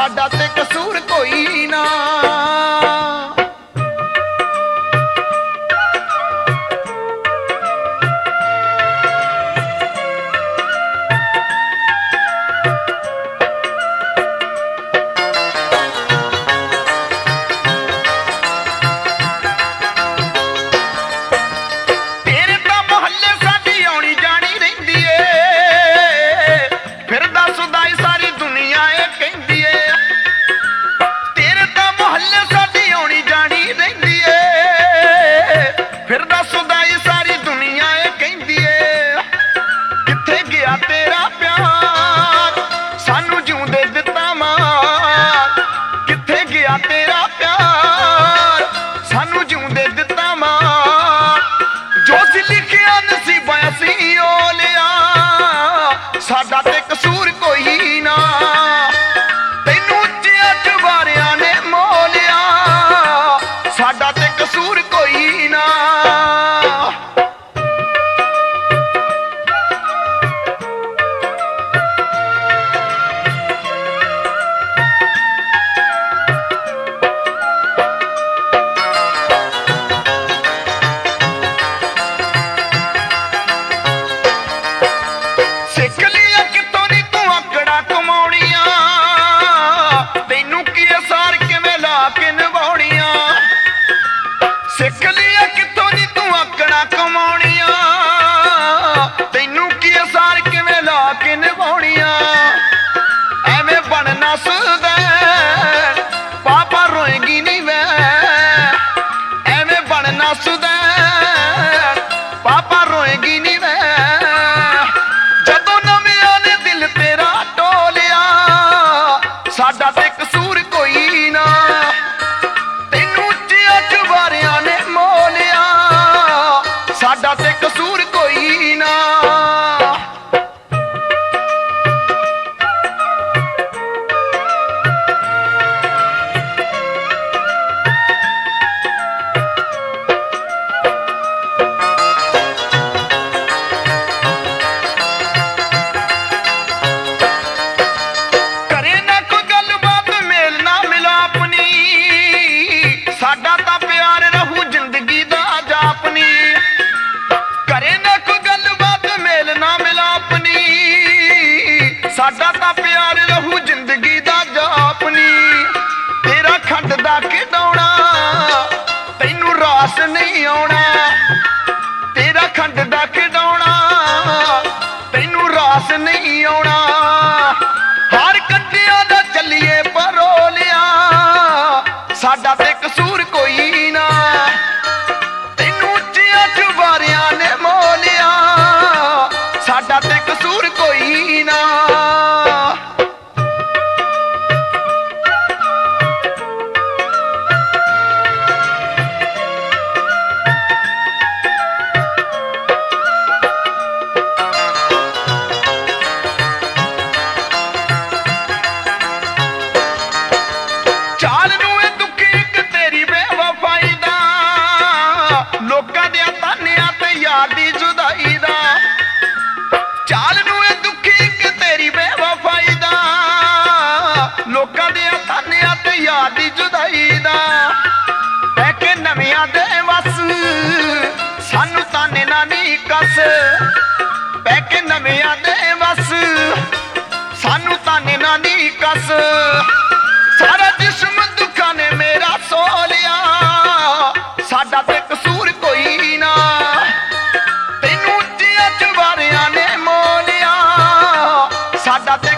साडा ते कसूर कोई ना। साडा ते कसूर कोई ना, तैनू उच्चिया चुबारिया ने मोलिया, साडा ते कसूर कोई ना। सिख लिया कितों नी तू आकड़ा कमाउणिया, तैनू की असार किवें ला के निभाउणिया। एवें बनना सुदैन पापा रोएगी नी वै, एवें बनना सुदैन पापा रोएगी नी वै। जदों नविआं ने दिल तेरा टोलिया, साडा ते कसूर कोई ना, साडा ते कसूर कोई ना। करे ना कोई गलबात मेल ना मिलाप नी, साडा तां प्यार रहू जिंदगी दा जापनी। करे ना कोई गलबात मेल ना मिलापनी, साडा तां प्यार रहू जिंदगी दा जापनी। तेरा खंड दा खिडौना तैनू रास नहीं आउणा, तेरा खंड दा खिडौना तैनू रास नहीं आउणा। हर कंडिया दा चलिए परोलिया, साडा ते कसूर कोई ना, तैनू उच्चिया चुबारिया ने मोलिया, साडा ते कसूर कोई ना। चाल नू ए दुखी एक तेरी बेवफाई दा, लोकां दे तानिया ते यार दी जुदाई दा। चाल नू ए दुखी एक तेरी बेवफाई दा, लोकां दे तानिया ते यार दी जुदाई दा। पैके नविआं दे वस सानू ताने ना नी कस, पैके नविआं दे वस सानू ताने ना नी कस। सारा जिस्म दुखा ने मेरा सो लिया, साडा ते कसूर कोई ना, तैनू उच्चिया चुबारिया ने मोलिया, साडा ते